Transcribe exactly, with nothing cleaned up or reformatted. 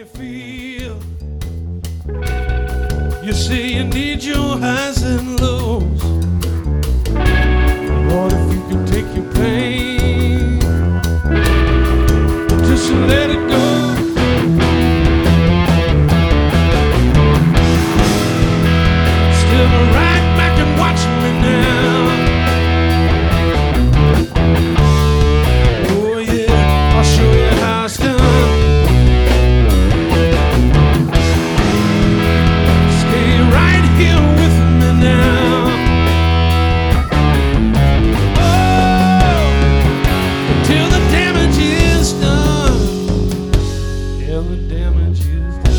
you feel. You say you need your highs and lows. Lord, if you could take your pain, just let it go. Still right back and watch me now. Oh yeah, I'll show you how it's done. Till the damage is done.